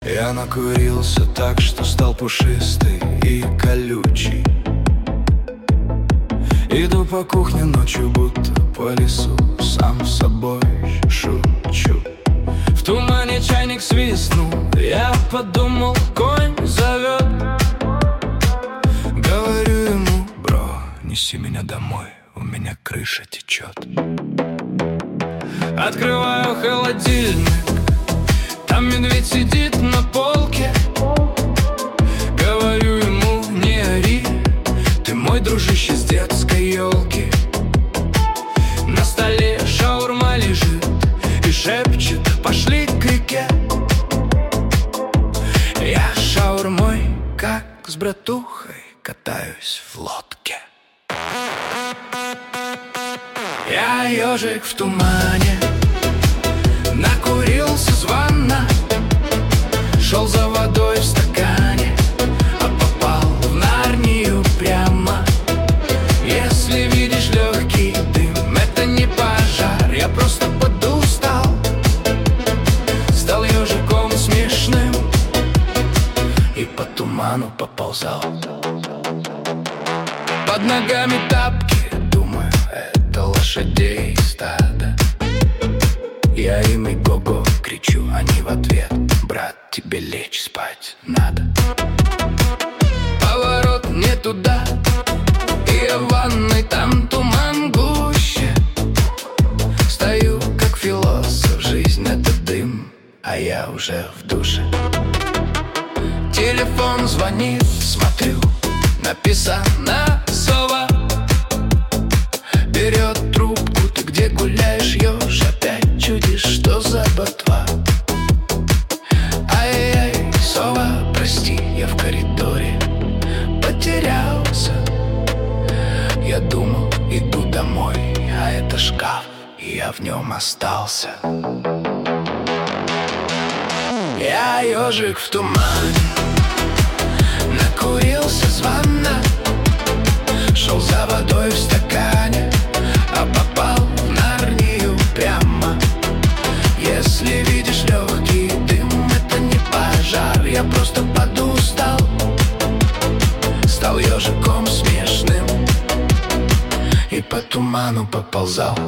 Я накурился так, что стал пушистый и колючий. Иду по кухне ночью, будто по лесу, сам с собой шучу. В тумане чайник свистнул, я подумал, конь зовет. Говорю ему: бро, неси меня домой, у меня крыша течет. Открываю холодильник, там медведь сидит на полке. Говорю ему: не ори, ты мой дружище с детской елки. На столе шаурма лежит и шепчет: пошли к реке. Я шаурмой, как с братухой, катаюсь в лодке. Я ежик в тумане, накурился звонно, шел за водой в стакане, а попал в Нарнию прямо. Если видишь легкий дым, это не пожар, я просто подустал, стал ежиком смешным и по туману поползал. Под ногами тапки, думаю, это лошадей стадо. Я им и го-го кричу, они в ответ: брат, тебе лечь спать надо. Поворот не туда, и я в ванной, там туман гуще. Стою, как философ, жизнь — это дым, а я уже в душе. Телефон звонит, смотрю, написано «Сова». Берет трубку: ты где гуляешь, еж? Опять чудишь, что за ботва? Ай-яй-яй, сова, прости, я в коридоре потерялся. Я думал, иду домой, а это шкаф, и я в нем остался. Я ежик в тумане, накурился звонно, шел за водой в стакане, а попал в Нарнию прямо. Если видишь легкий дым, это не пожар, я просто подустал, стал ежиком смешным и по туману поползал.